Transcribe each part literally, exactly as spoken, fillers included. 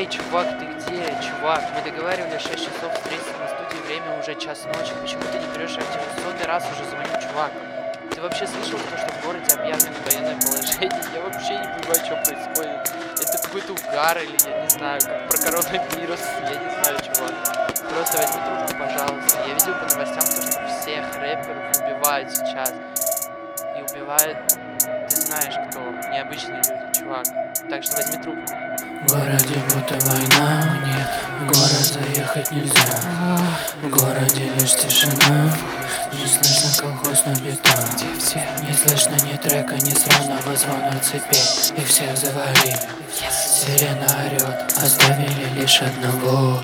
Эй, чувак, ты где? Чувак, мы договаривались шесть часов встретиться на студии, время уже час ночи. Почему ты не берешь актив? Сотый раз уже звоню, чувак. Ты вообще слышал, то, что в городе объявлено военное положение? Я вообще не понимаю, что происходит. Это какой-то угар или я не знаю, как про коронавирус. Я не знаю, чувак. Просто возьми трубку, пожалуйста. Я видел по новостям, то, что всех рэперов убивают сейчас. И убивают, ты знаешь кто, необычные люди, чувак. Так что возьми трубку. В городе будто война, нет, в город заехать нельзя. В городе лишь тишина, не слышно колхозный бетон. Не слышно ни трека, ни сраного звона цепей. И всех завалили, сирена орёт, оставили лишь одного.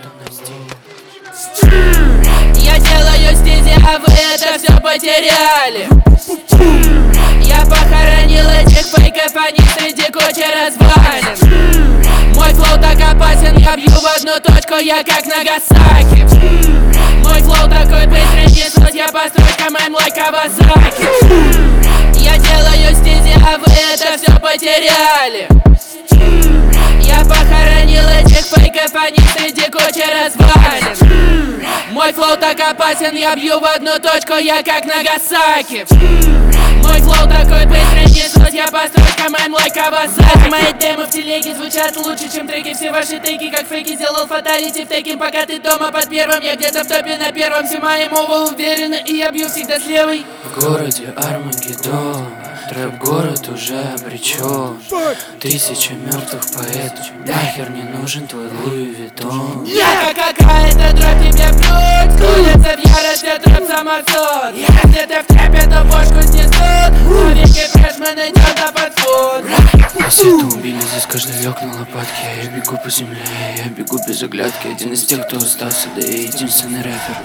Я делаю стези, а вы это все потеряли. Я похоронил этих фейков, они среди кучи развалин. Мой флоу так опасен, я бью в одну точку, я как Нагасаки. Мой флоу такой быстрый, несусь я по строчкам, I'm like Кавасаки. Я делаю стези, а вы это все потеряли. Я похоронил этих фейков, они среди кучи развалин. Мой флоу так опасен, я бью в одну точку, я как Нагасаки. Мой флоу такой быстрый, несусь я по строчкам, I'm like Кавасаки. Мои темы в телеге звучат лучше, чем треки. Все ваши тейки, как фейки, сделал фаталити в тейкин. Пока ты дома под первым, я где-то в топе на первом. Все мои мовы уверены, и я бью всегда с левой. В городе Армагеддон, трэп-город уже обречен. Тысяча мертвых поэтов, нахер не нужен твой Луи Виттон. Я как какая-то дробь тебя бьет, улица в ярости, трэп самосот. Если ты в трэпе, то бошку снесут, новенький фрешмен идет на подход. Все это убили, здесь каждый лег на лопатки. Я бегу по земле, я бегу без оглядки. Один из тех, кто остался, да и единственный рэпер.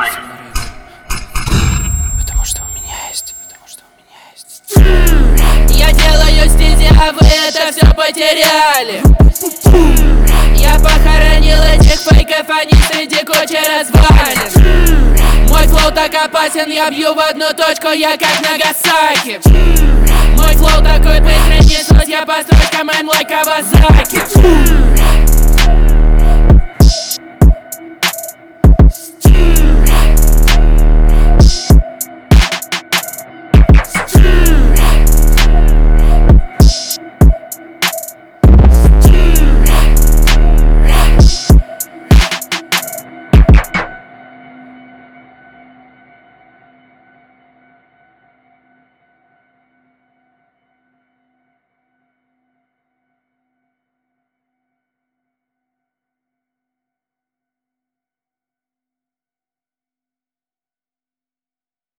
Потому что у меня есть, потому что у меня есть. Я делаю стези, а вы это все потеряли. Я похоронил этих фейков, они среди кучи развалин. Мой флоу так опасен, я бью в одну точку, я как Нагасаки. Мой флоу такой быстрый, несусь я по строчкам, I'm like Кавасаки.